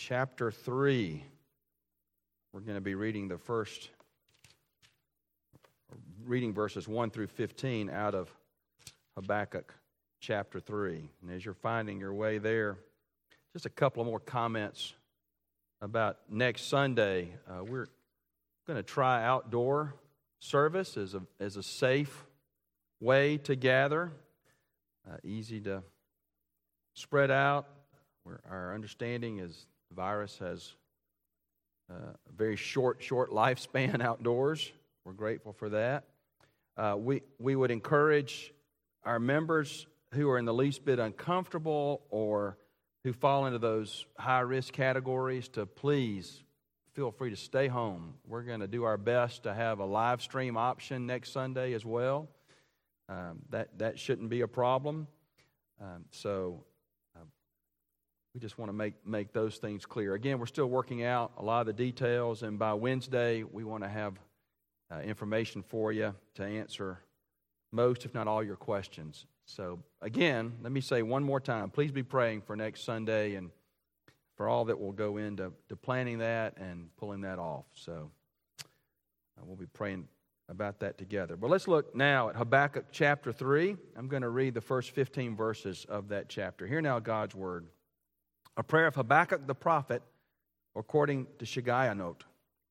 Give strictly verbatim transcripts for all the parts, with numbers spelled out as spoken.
chapter three. We're going to be reading the first, reading verses one through fifteen out of Habakkuk chapter three. And as you're finding your way there, just a couple of more comments about next Sunday. Uh, we're going to try outdoor service as a, as a safe way to gather, uh, easy to spread out. Where our understanding is the virus has uh, a very short, short lifespan outdoors. We're grateful for that. Uh, we we would encourage our members who are in the least bit uncomfortable or who fall into those high-risk categories to please feel free to stay home. We're going to do our best to have a live stream option next Sunday as well. Um, that, that shouldn't be a problem. Um, so uh, we just want to make, make those things clear. Again, we're still working out a lot of the details, and by Wednesday, we want to have uh, information for you to answer most, if not all, your questions. So, again, let me say one more time, please be praying for next Sunday and for all that will go into to planning that and pulling that off. So, uh, we'll be praying about that together. But let's look now at Habakkuk chapter three. I'm going to read the first fifteen verses of that chapter. Hear now God's word. A prayer of Habakkuk the prophet, according to Shigionoth.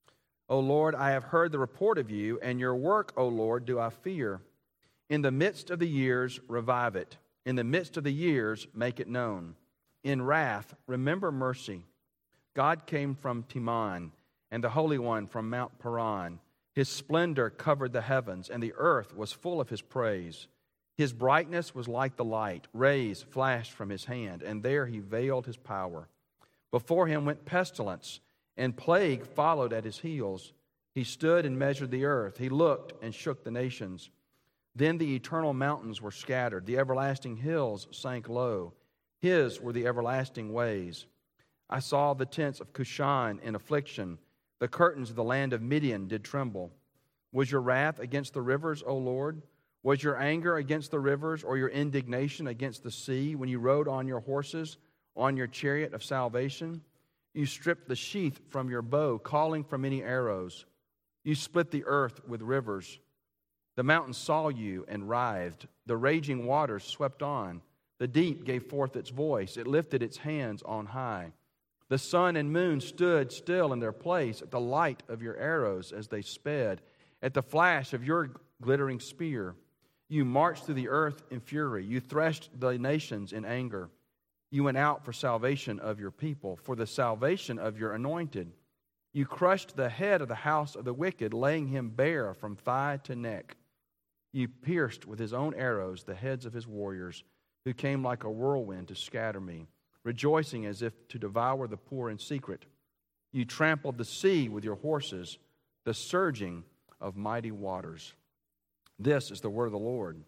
O Lord, I have heard the report of you, and your work, O Lord, do I fear. In the midst of the years, revive it. In the midst of the years, make it known. In wrath, remember mercy. God came from Teman, and the Holy One from Mount Paran. His splendor covered the heavens, and the earth was full of his praise. His brightness was like the light. Rays flashed from his hand, and there he veiled his power. Before him went pestilence, and plague followed at his heels. He stood and measured the earth. He looked and shook the nations. Then the eternal mountains were scattered. The everlasting hills sank low. His were the everlasting ways. I saw the tents of Cushan in affliction. The curtains of the land of Midian did tremble. Was your wrath against the rivers, O Lord? Was your anger against the rivers, or your indignation against the sea, when you rode on your horses, on your chariot of salvation? You stripped the sheath from your bow, calling for many arrows. You split the earth with rivers. The mountains saw you and writhed. The raging waters swept on. The deep gave forth its voice. It lifted its hands on high. The sun and moon stood still in their place at the light of your arrows as they sped, at the flash of your glittering spear. You marched through the earth in fury. You threshed the nations in anger. You went out for salvation of your people, for the salvation of your anointed. You crushed the head of the house of the wicked, laying him bare from thigh to neck. You pierced with his own arrows the heads of his warriors, who came like a whirlwind to scatter me, rejoicing as if to devour the poor in secret. You trampled the sea with your horses, the surging of mighty waters. This is the word of the Lord.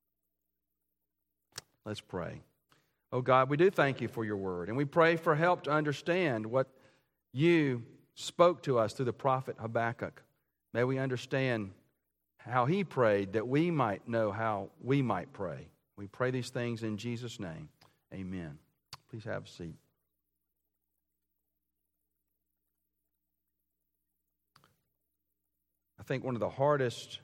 Let's pray. Oh God, we do thank you for your word, and we pray for help to understand what you spoke to us through the prophet Habakkuk. May we understand how he prayed, that we might know how we might pray. We pray these things in Jesus' name. Amen. Please have a seat. I think one of the hardest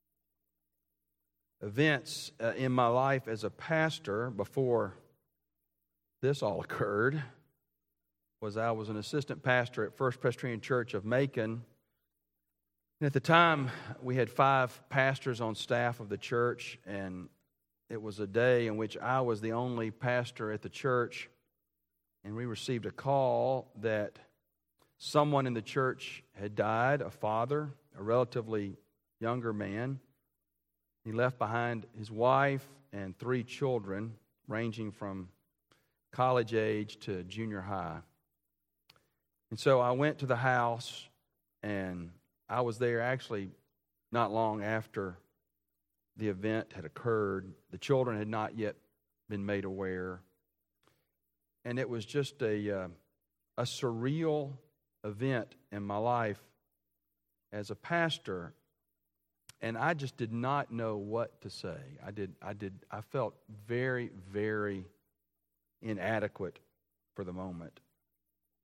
events uh, in my life as a pastor before this all occurred was I was an assistant pastor at First Presbyterian Church of Macon. And at the time, we had five pastors on staff of the church, and it was a day in which I was the only pastor at the church, and we received a call that someone in the church had died, a father, a relatively younger man. He left behind his wife and three children, ranging from college age to junior high. And so I went to the house, and I was there actually not long after the event had occurred. The children had not yet been made aware. And it was just a, uh, a surreal event in my life as a pastor. And I just did not know what to say. I did. I did. I felt very, very inadequate for the moment.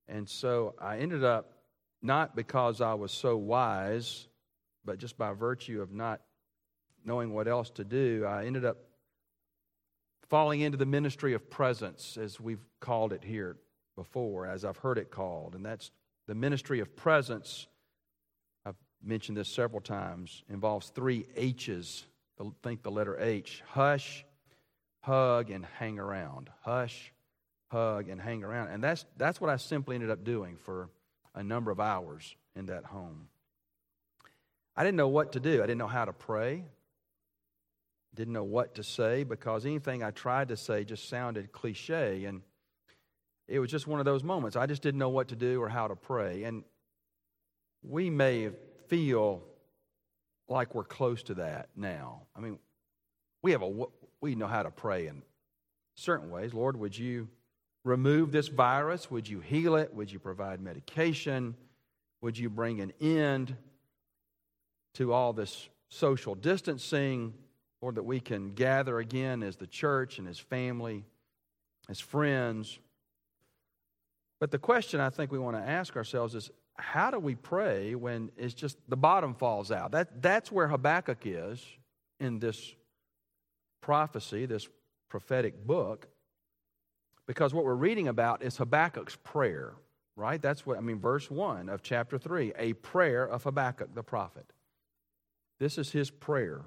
And so I ended up, not because I was so wise, but just by virtue of not knowing what else to do, I ended up falling into the ministry of presence, as we've called it here before, as I've heard it called. And that's the ministry of presence. I've mentioned this several times. Involves three H's. Think the letter H. Hush, hug, and hang around. Hush, hug, and hang around. And that's that's what I simply ended up doing for a number of hours in that home. I didn't know what to do. I didn't know how to pray. Didn't know what to say, because anything I tried to say just sounded cliche, and it was just one of those moments. I just didn't know what to do or how to pray. And we may feel like we're close to that now. I mean, we have a we know how to pray in certain ways. Lord, would you remove this virus? Would you heal it? Would you provide medication? Would you bring an end to all this social distancing? Lord, that we can gather again as the church and as family, as friends. But the question I think we want to ask ourselves is, how do we pray when it's just the bottom falls out? That, that's where Habakkuk is in this prophecy, this prophetic book, because what we're reading about is Habakkuk's prayer, right? That's what, I mean, verse one of chapter three, a prayer of Habakkuk the prophet. This is his prayer.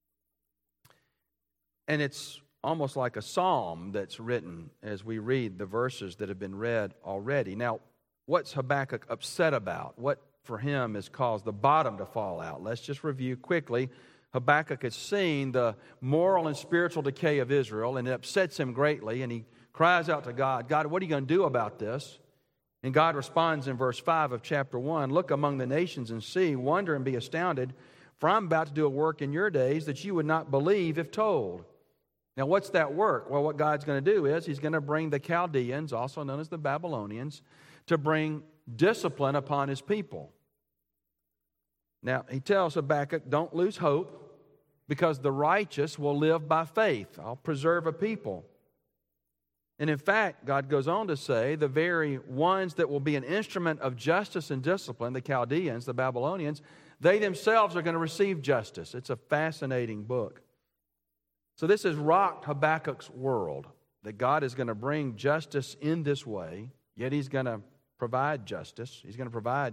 And it's almost like a psalm that's written as we read the verses that have been read already. Now, what's Habakkuk upset about? What for him has caused the bottom to fall out? Let's just review quickly. Habakkuk has seen the moral and spiritual decay of Israel, and it upsets him greatly, and he cries out to God, God, what are you going to do about this? And God responds in verse five of chapter one, look among the nations and see, wonder and be astounded, for I'm about to do a work in your days that you would not believe if told. Now, what's that work? Well, what God's going to do is He's going to bring the Chaldeans, also known as the Babylonians, to bring discipline upon His people. Now, He tells Habakkuk, don't lose hope, because the righteous will live by faith. I'll preserve a people. And in fact, God goes on to say, the very ones that will be an instrument of justice and discipline, the Chaldeans, the Babylonians, they themselves are going to receive justice. It's a fascinating book. So this has rocked Habakkuk's world, that God is going to bring justice in this way, yet He's going to provide justice. He's going to provide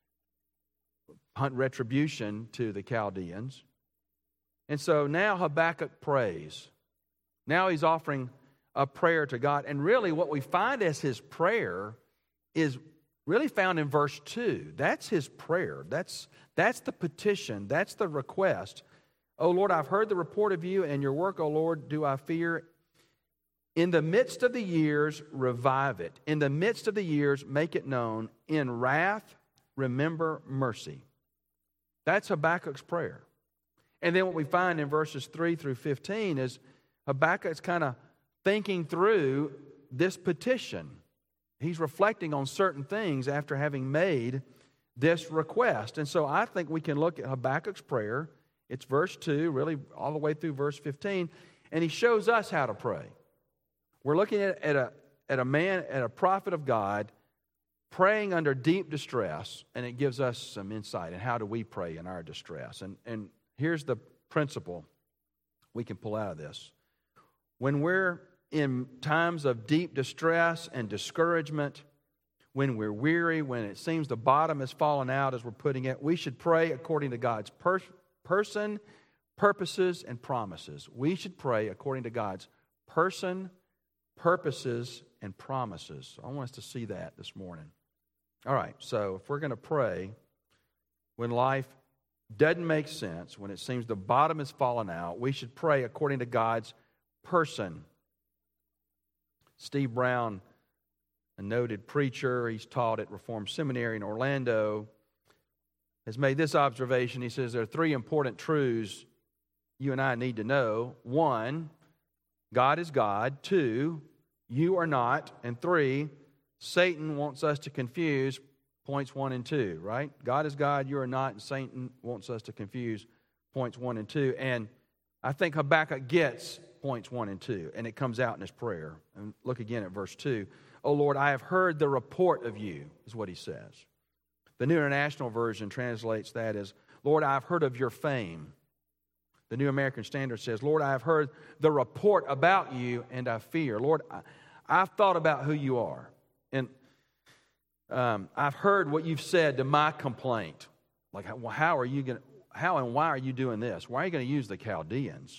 hunt retribution to the Chaldeans. And so now Habakkuk prays. Now he's offering a prayer to God. And really what we find as his prayer is really found in verse two. That's his prayer. That's, that's the petition. That's the request. O Lord, I've heard the report of you and your work, O Lord, do I fear. In the midst of the years, revive it. In the midst of the years, make it known. In wrath, remember mercy. That's Habakkuk's prayer. And then what we find in verses three through fifteen is Habakkuk's kind of thinking through this petition. He's reflecting on certain things after having made this request. And so I think we can look at Habakkuk's prayer. It's verse two, really all the way through verse fifteen, and he shows us how to pray. We're looking at, at, a, at a man, at a prophet of God, praying under deep distress, and it gives us some insight in how do we pray in our distress. And, and here's the principle we can pull out of this. When we're in times of deep distress and discouragement, when we're weary, when it seems the bottom has fallen out, as we're putting it, we should pray according to God's per- person, purposes, and promises. We should pray according to God's person, purposes, and promises. I want us to see that this morning. All right, so if we're going to pray when life doesn't make sense, when it seems the bottom has fallen out, we should pray according to God's person. Steve Brown, a noted preacher, he's taught at Reformed Seminary in Orlando, has made this observation. He says there are three important truths you and I need to know. One, God is God. Two, you are not. And three, Satan wants us to confuse points one and two, right? God is God, you are not, and Satan wants us to confuse points one and two. And I think Habakkuk gets points one and two, and it comes out in his prayer. And look again at verse two. O Lord, I have heard the report of you, is what he says. The New International Version translates that as, Lord, I have heard of your fame. The New American Standard says, Lord, I have heard the report about you, and I fear. Lord, I, I've thought about who you are. And um, I've heard what you've said to my complaint. Like, well, how are you going to, how and why are you doing this? Why are you going to use the Chaldeans?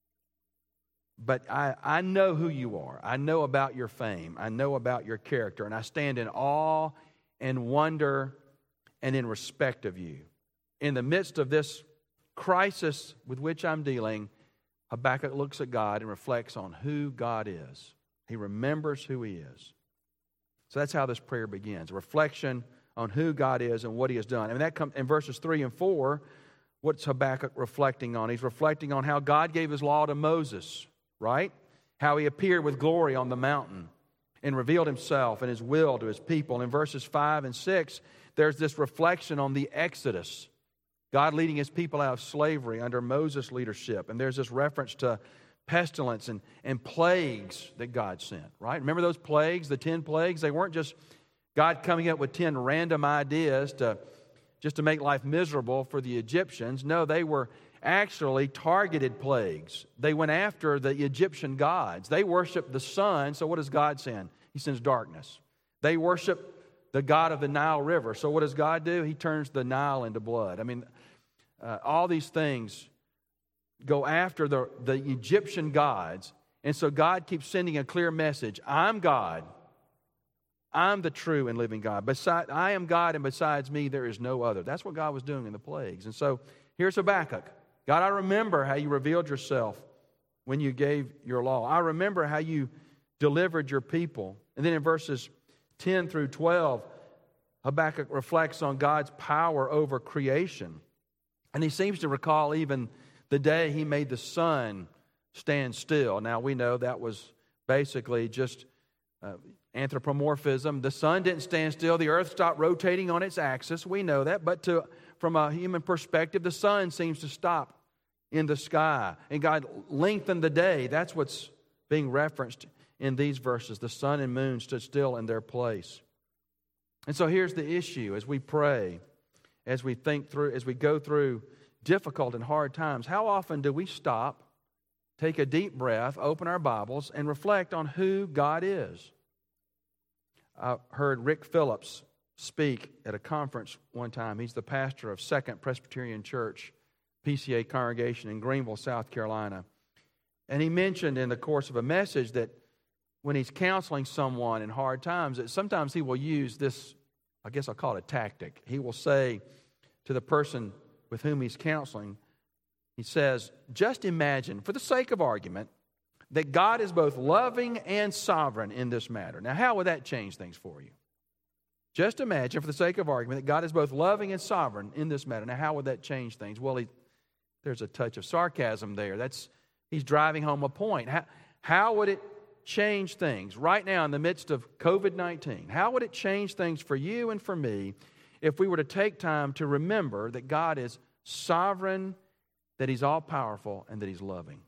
But I, I know who you are. I know about your fame. I know about your character. And I stand in awe and wonder and in respect of you. In the midst of this crisis with which I'm dealing, Habakkuk looks at God and reflects on who God is. He remembers who he is. So that's how this prayer begins. A reflection on who God is and what he has done. And that comes in verses three and four. What's Habakkuk reflecting on? He's reflecting on how God gave his law to Moses, right? How he appeared with glory on the mountain and revealed himself and his will to his people. In verses five and six, there's this reflection on the Exodus. God leading his people out of slavery under Moses' leadership. And there's this reference to pestilence and, and plagues that God sent, right? Remember those plagues, the ten plagues? They weren't just God coming up with ten random ideas to just to make life miserable for the Egyptians. No, they were actually targeted plagues. They went after the Egyptian gods. They worshiped the sun, so what does God send? He sends darkness. They worship the god of the Nile River, so what does God do? He turns the Nile into blood. I mean, uh, all these things go after the, the Egyptian gods, and so God keeps sending a clear message. I'm God. I'm the true and living God. Beside, I am God, and besides me there is no other. That's what God was doing in the plagues. And so here's Habakkuk. God, I remember how you revealed yourself when you gave your law. I remember how you delivered your people. And then in verses ten through twelve, Habakkuk reflects on God's power over creation. And he seems to recall even the day he made the sun stand still. Now we know that was basically just uh, anthropomorphism. The sun didn't stand still. The earth stopped rotating on its axis. We know that. But to, from a human perspective, the sun seems to stop in the sky. And God lengthened the day. That's what's being referenced in these verses. The sun and moon stood still in their place. And so here's the issue as we pray, as we think through, as we go through difficult and hard times. How often do we stop, take a deep breath, open our Bibles, and reflect on who God is? I heard Rick Phillips speak at a conference one time. He's the pastor of Second Presbyterian Church, P C A congregation in Greenville, South Carolina. And he mentioned in the course of a message that when he's counseling someone in hard times, that sometimes he will use this, I guess I'll call it a tactic. He will say to the person with whom he's counseling, he says, just imagine, for the sake of argument, that God is both loving and sovereign in this matter. Now, how would that change things for you? Just imagine, for the sake of argument, that God is both loving and sovereign in this matter. Now, how would that change things? Well, he, there's a touch of sarcasm there. That's he's driving home a point. How, how would it change things right now in the midst of covid nineteen? How would it change things for you and for me if we were to take time to remember that God is sovereign, that he's all-powerful, and that he's loving?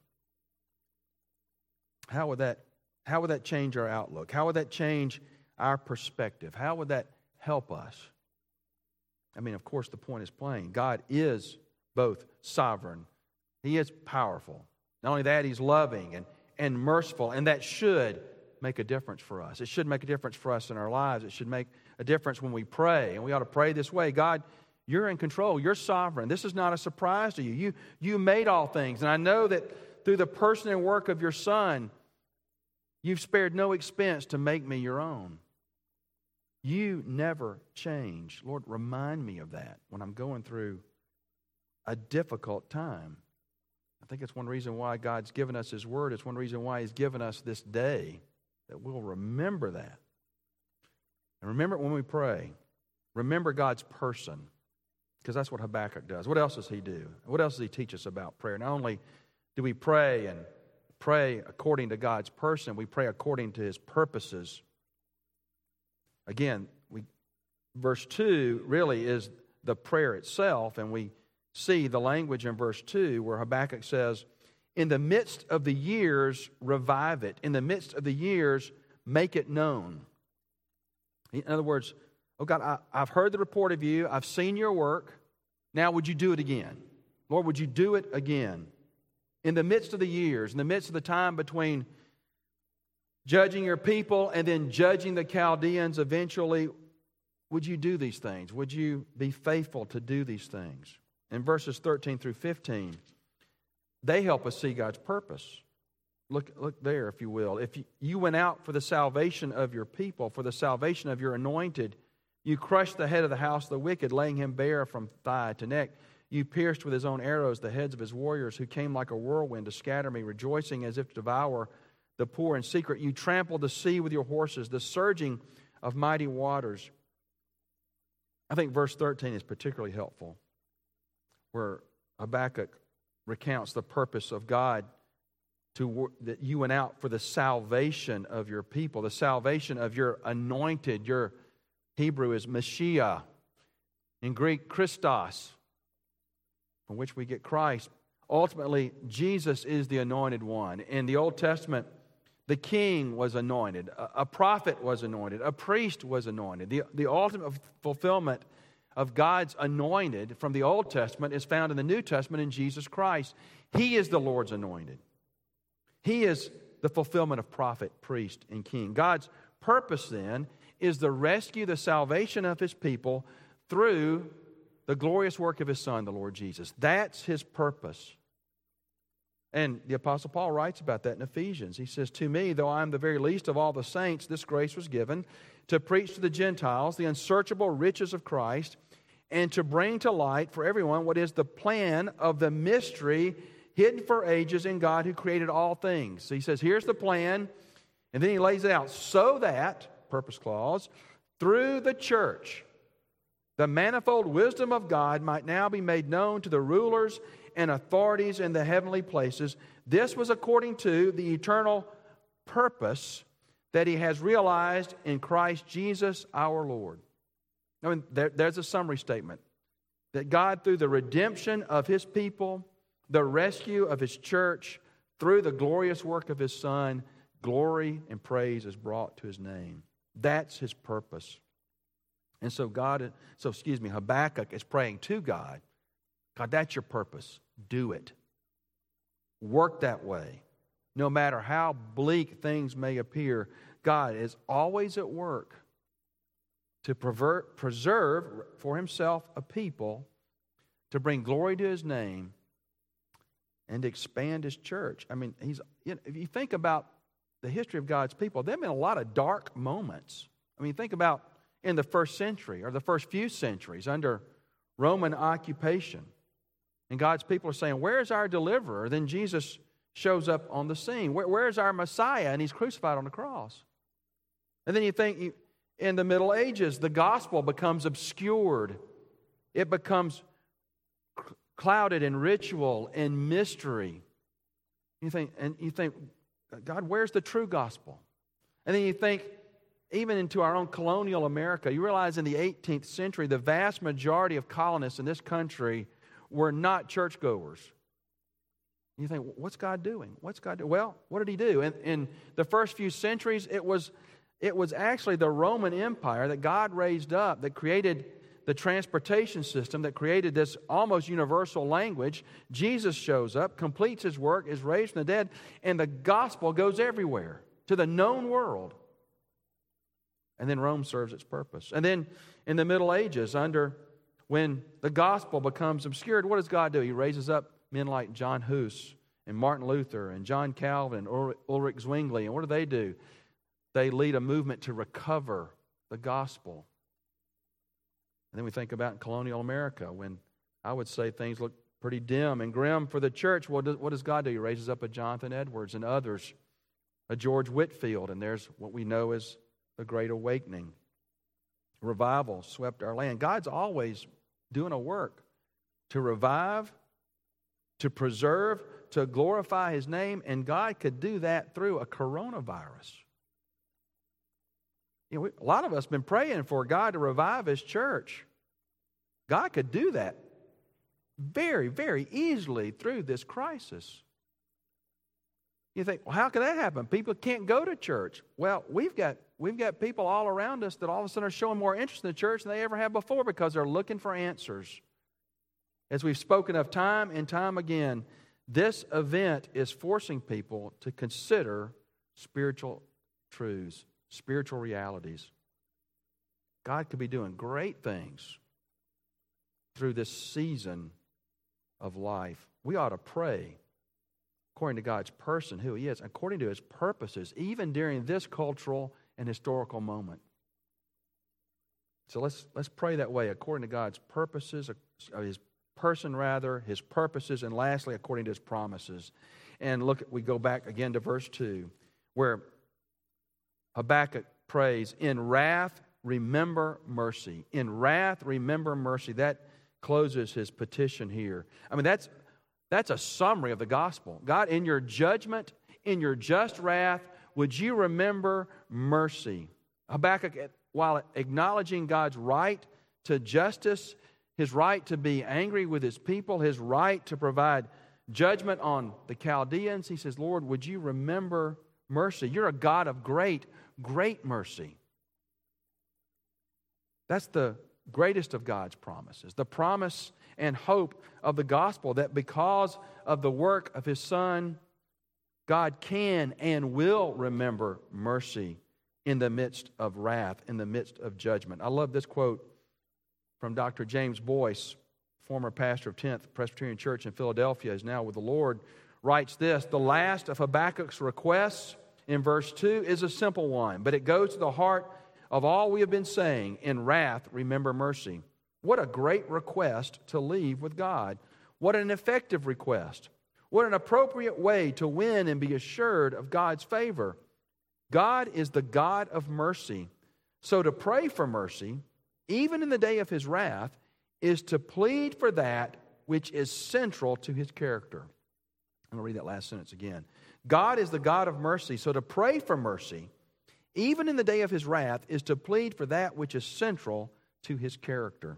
How would that, how would that change our outlook? How would that change our perspective? How would that help us? I mean, of course, the point is plain. God is both sovereign. He is powerful. Not only that, he's loving and, and merciful, and that should make a difference for us. It should make a difference for us in our lives. It should make a difference when we pray, and we ought to pray this way. God, you're in control. You're sovereign. This is not a surprise to you. You, you made all things, and I know that through the person and work of your Son, you've spared no expense to make me your own. You never change. Lord, remind me of that when I'm going through a difficult time. I think it's one reason why God's given us His Word. It's one reason why He's given us this day, that we'll remember that. And remember it when we pray. Remember God's person, because that's what Habakkuk does. What else does he do? What else does he teach us about prayer? Not only do we pray and pray according to God's person, we pray according to His purposes. Again, we, verse two really is the prayer itself, and we see the language in verse two where Habakkuk says, in the midst of the years, revive it. In the midst of the years, make it known. In other words, oh God, I, I've heard the report of you. I've seen your work. Now would you do it again? Lord, would you do it again? In the midst of the years, in the midst of the time between judging your people and then judging the Chaldeans eventually, would you do these things? Would you be faithful to do these things? In verses thirteen through fifteen, they help us see God's purpose. Look, look there, if you will. If you, you went out for the salvation of your people, for the salvation of your anointed, you crushed the head of the house of the wicked, laying him bare from thigh to neck. You pierced with his own arrows the heads of his warriors, who came like a whirlwind to scatter me, rejoicing as if to devour the poor in secret. You trampled the sea with your horses, the surging of mighty waters. I think verse thirteen is particularly helpful, where Habakkuk recounts the purpose of God to that you went out for the salvation of your people, the salvation of your anointed. Your Hebrew is Mashiach, in Greek Christos, from which we get Christ. Ultimately, Jesus is the anointed one. In the Old Testament, the king was anointed, a prophet was anointed, a priest was anointed. The, the ultimate fulfillment of God's anointed from the Old Testament is found in the New Testament in Jesus Christ. He is the Lord's anointed. He is the fulfillment of prophet, priest, and king. God's purpose then is the rescue, the salvation of His people through the glorious work of His Son, the Lord Jesus. That's His purpose. And the Apostle Paul writes about that in Ephesians. He says, to me, though I am the very least of all the saints, this grace was given to preach to the Gentiles the unsearchable riches of Christ and to bring to light for everyone what is the plan of the mystery hidden for ages in God who created all things. So he says, here's the plan, and then he lays it out so that, purpose clause, through the church, the manifold wisdom of God might now be made known to the rulers and authorities in the heavenly places. This was according to the eternal purpose that He has realized in Christ Jesus our Lord. I mean, there, there's a summary statement. That God, through the redemption of His people, the rescue of His church, through the glorious work of His Son, glory and praise is brought to His name. That's His purpose. And so God, so excuse me, Habakkuk is praying to God, God, that's your purpose. Do it. Work that way. No matter how bleak things may appear, God is always at work to pervert, preserve for Himself a people, to bring glory to His name, and to expand His church. I mean, He's. You know, if you think about the history of God's people, there have been a lot of dark moments. I mean, think about in the first century or the first few centuries under Roman occupation. And God's people are saying, where's our deliverer? Then Jesus shows up on the scene. Where, where's our Messiah? And He's crucified on the cross. And then you think you, in the Middle Ages, the gospel becomes obscured. It becomes clouded in ritual and mystery. You think, and you think, God, where's the true gospel? And then you think, even into our own colonial America, you realize in the eighteenth century, the vast majority of colonists in this country were not churchgoers. You think, what's God doing? What's God doing? Well, what did He do? In, in the first few centuries, it was, it was actually the Roman Empire that God raised up, that created the transportation system, that created this almost universal language. Jesus shows up, completes His work, is raised from the dead, and the gospel goes everywhere, to the known world. And then Rome serves its purpose. And then in the Middle Ages, under when the gospel becomes obscured, what does God do? He raises up men like John Hus and Martin Luther and John Calvin and Ulrich Zwingli. And what do they do? They lead a movement to recover the gospel. And then we think about in colonial America, when I would say things look pretty dim and grim for the church. What does, what does God do? He raises up a Jonathan Edwards and others, a George Whitefield, and there's what we know as the Great Awakening. Revival swept our land. God's always doing a work to revive, to preserve, to glorify His name, and God could do that through a coronavirus. You know, we, a lot of us have been praying for God to revive His church. God could do that very, very easily through this crisis. You think, well, how can that happen? People can't go to church. Well, we've got we've got people all around us that all of a sudden are showing more interest in the church than they ever have before because they're looking for answers. As we've spoken of time and time again, this event is forcing people to consider spiritual truths, spiritual realities. God could be doing great things through this season of life. We ought to pray according to God's person, who He is, according to His purposes, even during this cultural and historical moment. So let's let's pray that way, according to God's purposes, His person rather, His purposes, and lastly, according to His promises. And look, we go back again to verse two, where Habakkuk prays, "In wrath, remember mercy." In wrath, remember mercy. That closes his petition here. I mean, that's that's a summary of the gospel. God, in your judgment, in your just wrath, would you remember mercy? Habakkuk, while acknowledging God's right to justice, His right to be angry with His people, His right to provide judgment on the Chaldeans, he says, Lord, would you remember mercy? You're a God of great, great mercy. That's the greatest of God's promises, the promise and hope of the gospel that because of the work of His Son, God can and will remember mercy in the midst of wrath, in the midst of judgment. I love this quote from Doctor James Boyce, former pastor of tenth Presbyterian Church in Philadelphia, is now with the Lord, writes this: "The last of Habakkuk's requests in verse two is a simple one, but it goes to the heart of all we have been saying. In wrath, remember mercy." What a great request to leave with God. What an effective request. What an appropriate way to win and be assured of God's favor. God is the God of mercy. So to pray for mercy, even in the day of His wrath, is to plead for that which is central to His character. I'm going to read that last sentence again. God is the God of mercy. So to pray for mercy, even in the day of His wrath, is to plead for that which is central to His character.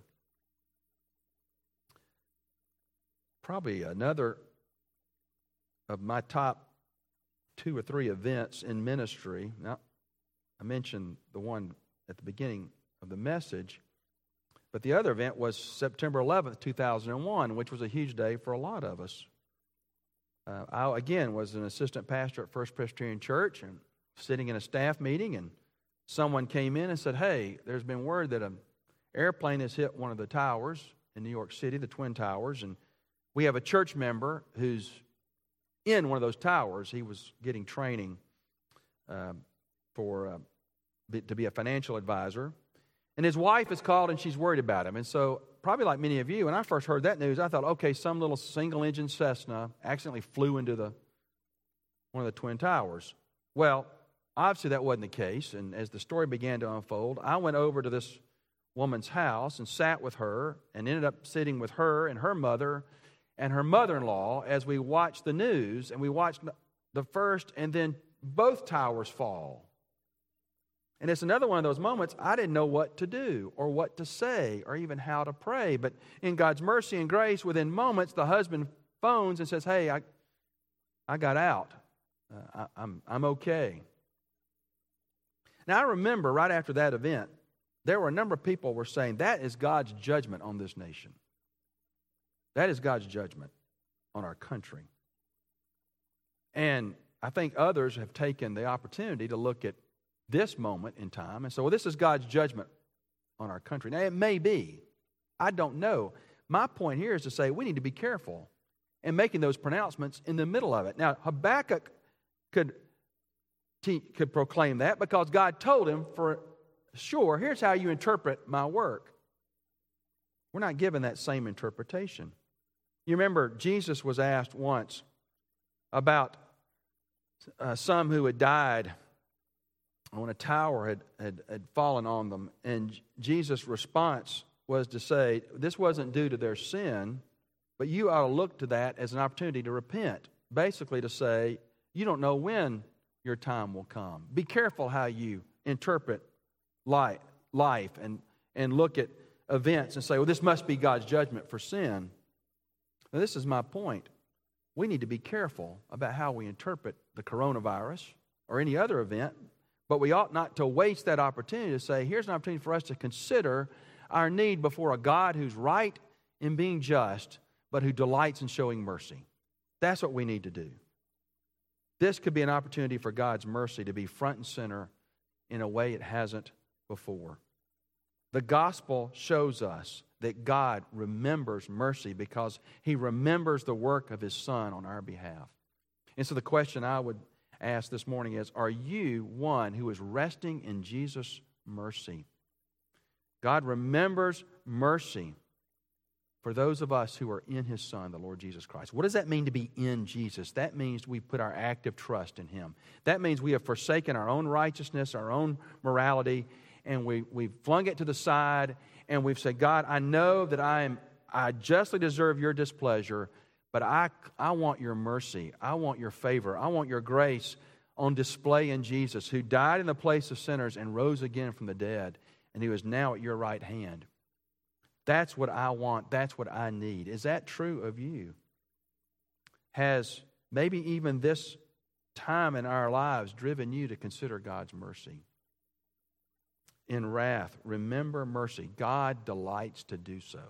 Probably another of my top two or three events in ministry. Now, I mentioned the one at the beginning of the message, but the other event was September eleventh, two thousand one, which was a huge day for a lot of us. Uh, I, again, was an assistant pastor at First Presbyterian Church and sitting in a staff meeting, and someone came in and said, "Hey, there's been word that an airplane has hit one of the towers in New York City, the Twin Towers, and we have a church member who's in one of those towers." He was getting training uh, for uh, be, to be a financial advisor. And his wife is called and she's worried about him. And so, probably like many of you, when I first heard that news, I thought, okay, some little single-engine Cessna accidentally flew into the one of the Twin Towers. Well, obviously that wasn't the case. And as the story began to unfold, I went over to this woman's house and sat with her and ended up sitting with her and her mother and her mother-in-law as we watched the news, and we watched the first and then both towers fall. And it's another one of those moments I didn't know what to do or what to say or even how to pray. But in God's mercy and grace, within moments, the husband phones and says, "Hey, I I got out. Uh, I, I'm, I'm okay." Now, I remember right after that event, there were a number of people who were saying, that is God's judgment on this nation. That is God's judgment on our country. And I think others have taken the opportunity to look at this moment in time and say, well, this is God's judgment on our country. Now, it may be. I don't know. My point here is to say we need to be careful in making those pronouncements in the middle of it. Now, Habakkuk could, could proclaim that because God told him for sure, here's how you interpret my work. We're not given that same interpretation. You remember Jesus was asked once about uh, some who had died when a tower had, had, had fallen on them. And Jesus' response was to say, this wasn't due to their sin, but you ought to look to that as an opportunity to repent. Basically to say, you don't know when your time will come. Be careful how you interpret life, life and, and look at events and say, well, this must be God's judgment for sin. Now, this is my point. We need to be careful about how we interpret the coronavirus or any other event, But we ought not to waste that opportunity to say, here's an opportunity for us to consider our need before a God who's right in being just, but who delights in showing mercy. That's what we need to do. This could be an opportunity for God's mercy to be front and center in a way it hasn't before. The gospel shows us that God remembers mercy because He remembers the work of His Son on our behalf. And so the question I would ask this morning is, are you one who is resting in Jesus' mercy? God remembers mercy for those of us who are in His Son, the Lord Jesus Christ. What does that mean to be in Jesus? That means we put our active trust in Him. That means we have forsaken our own righteousness, our own morality, and we, we've flung it to the side, and we've said, God, I know that I am I justly deserve your displeasure, but I, I want your mercy. I want your favor. I want your grace on display in Jesus, who died in the place of sinners and rose again from the dead, and who is now at your right hand. That's what I want. That's what I need. Is that true of you? Has maybe even this time in our lives driven you to consider God's mercy? In wrath, remember mercy. God delights to do so.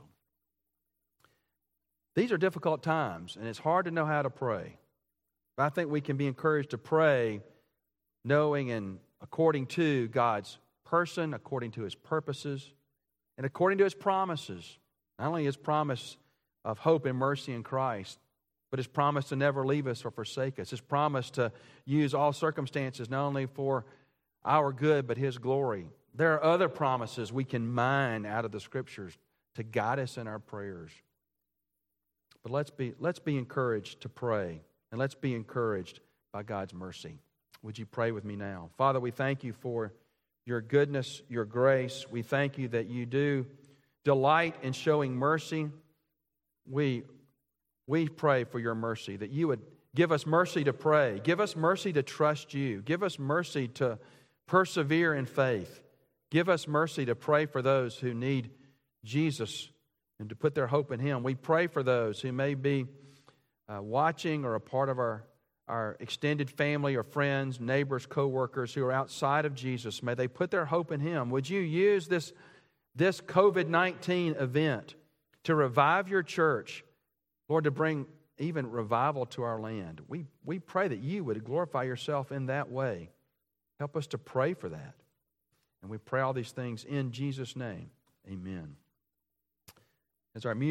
These are difficult times, and it's hard to know how to pray. But I think we can be encouraged to pray knowing and according to God's person, according to His purposes, and according to His promises. Not only His promise of hope and mercy in Christ, but His promise to never leave us or forsake us. His promise to use all circumstances not only for our good, but His glory. There are other promises we can mine out of the Scriptures to guide us in our prayers. But let's be, let's be encouraged to pray, and let's be encouraged by God's mercy. Would you pray with me now? Father, we thank you for your goodness, your grace. We thank you that you do delight in showing mercy. We, we pray for your mercy, that you would give us mercy to pray. Give us mercy to trust you. Give us mercy to persevere in faith. Give us mercy to pray for those who need Jesus and to put their hope in Him. We pray for those who may be uh, watching or a part of our our extended family or friends, neighbors, co-workers who are outside of Jesus. May they put their hope in Him. Would you use this, this covid nineteen event to revive your church, Lord, to bring even revival to our land? We, we pray that you would glorify yourself in that way. Help us to pray for that. And we pray all these things in Jesus' name. Amen. As our music